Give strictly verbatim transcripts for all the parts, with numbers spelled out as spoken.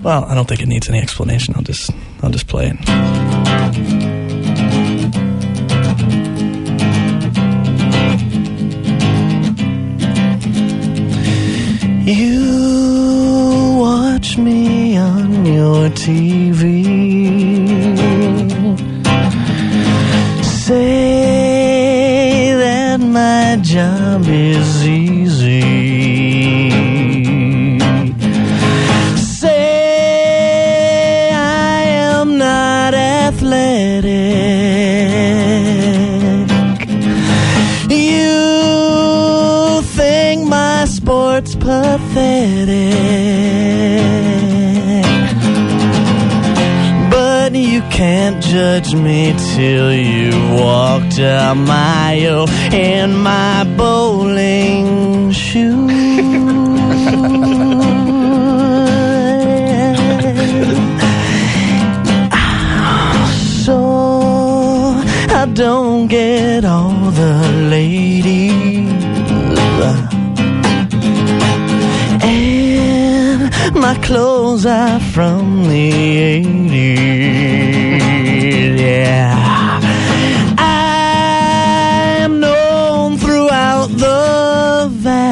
Well, I don't think it needs any explanation. I'll just, I'll just play it. You watch me on your T V, say that my job is easy, say I am not athletic, you think my sport's pathetic, but you can't judge me till you've walked a mile in my bowling shoes. So I don't get all the ladies, my clothes are from the eighties, yeah. I am known throughout the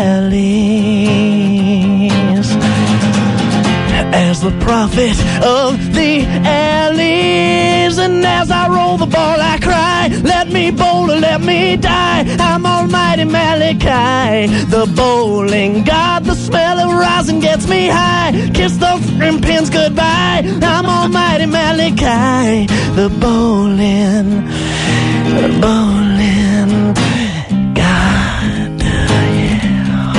valleys as the prophet of the alleys. And as I roll the ball I cry, let me bowl or let me die. I'm almighty Malachi, the bowling god. The smell of rosin gets me high. Kiss those rim pins goodbye. I'm almighty Malachi, the bowling, the bowling god, yeah.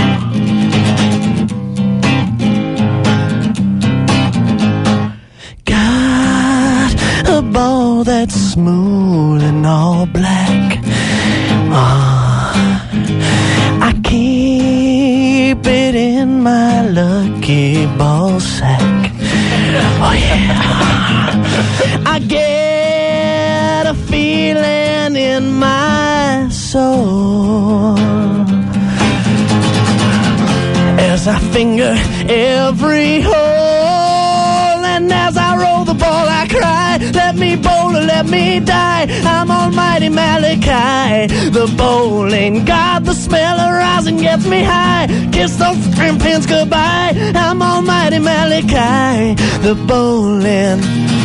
Got a ball that's smooth and all black. Ah, I keep it in my lucky ball sack. Oh yeah. I get a feeling in my soul as I finger every hole. And as I roll the ball I cry, let me bowl or let me die. I'm almighty Malachi, the bowling god. The smell of rosin gets me high. Kiss those rim pins goodbye. I'm almighty Malachi, the bowling,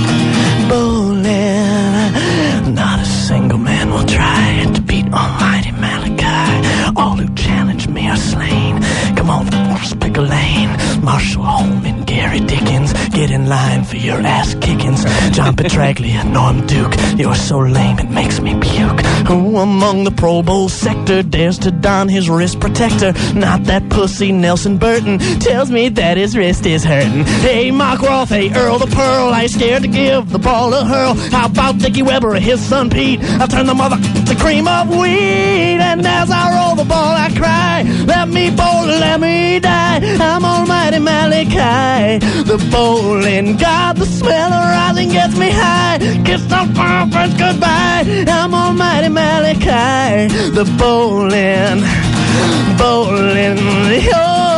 bowling. Not a single man will try to beat almighty Malachi. All who challenge me are slain. Come on, pick a lane. Marshall Holm and Gary Dickens, get in line for your ass kickings. John Petraglia, Norm Duke, you're so lame it makes me puke. Who among the Pro Bowl sector dares to don his wrist protector? Not that pussy Nelson Burton, tells me that his wrist is hurting. Hey Mark Roth, hey Earl the Pearl, I ain't scared to give the ball a hurl. How about Dickie Weber or his son Pete? I'll turn the mother to cream of wheat. And as I roll the ball I cry, let me bowl, let me die. I'm almighty Malachi, the bowling god. The smell of rosin gets me high. Kiss those friends goodbye. I'm almighty Malachi, the bowling, bowling, oh.